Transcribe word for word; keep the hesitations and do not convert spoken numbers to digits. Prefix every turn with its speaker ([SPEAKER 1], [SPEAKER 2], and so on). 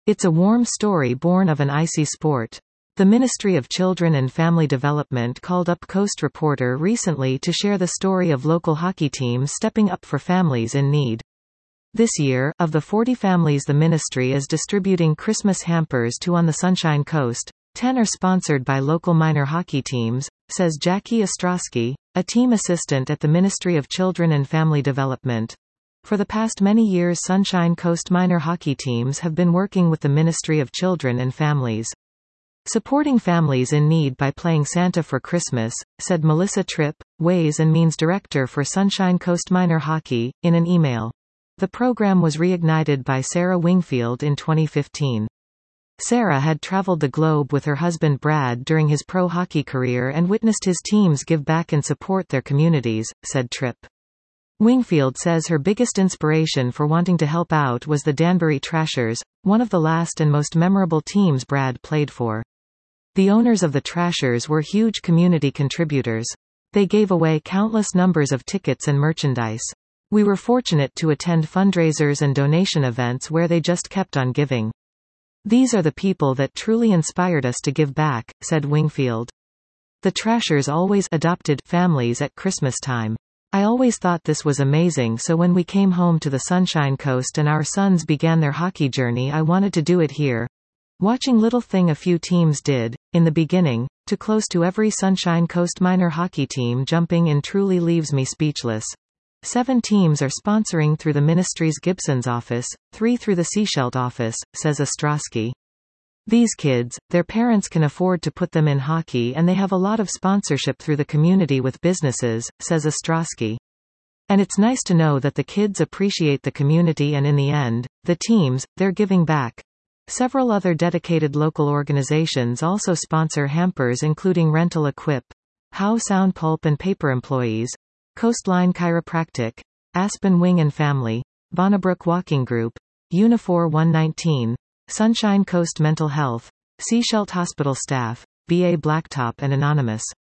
[SPEAKER 1] It's a warm story born of an icy sport. The Ministry of Children and Family Development called up Coast Reporter recently to share the story of local hockey teams stepping up for families in need. This year, of the forty families the ministry is distributing Christmas hampers to on the Sunshine Coast, ten are sponsored by local minor hockey teams, says Jackie Ostrowski, a team assistant at the Ministry of Children and Family Development. For the past many years, Sunshine Coast minor hockey teams have been working with the Ministry of Children and Families, supporting families in need by playing Santa for Christmas, said Melissa Tripp, Ways and Means Director for Sunshine Coast Minor Hockey, in an email. The program was reignited by Sarah Wingfield in twenty fifteen. Sarah had traveled the globe with her husband Brad during his pro hockey career and witnessed his teams give back and support their communities, said Tripp. Wingfield says her biggest inspiration for wanting to help out was the Danbury Trashers, one of the last and most memorable teams Brad played for. The owners of the Trashers were huge community contributors. They gave away countless numbers of tickets and merchandise. We were fortunate to attend fundraisers and donation events where they just kept on giving. These are the people that truly inspired us to give back, said Wingfield. The Trashers always adopted families at Christmas time. I always thought this was amazing, so when we came home to the Sunshine Coast and our sons began their hockey journey, I wanted to do it here. Watching little thing a few teams did, in the beginning, to close to every Sunshine Coast minor hockey team jumping in truly leaves me speechless. Seven teams are sponsoring through the ministry's Gibson's office, three through the Sechelt office, says Ostrowski. These kids, their parents can afford to put them in hockey and they have a lot of sponsorship through the community with businesses, says Ostrowski. And it's nice to know that the kids appreciate the community and in the end, the teams, they're giving back. Several other dedicated local organizations also sponsor hampers including Rental Equip, How Sound Pulp and Paper Employees, Coastline Chiropractic, Aspen Wing and Family, Bonnebrook Walking Group, Unifor one nineteen, Sunshine Coast Mental Health, Sechelt Hospital Staff, B A Blacktop and Anonymous.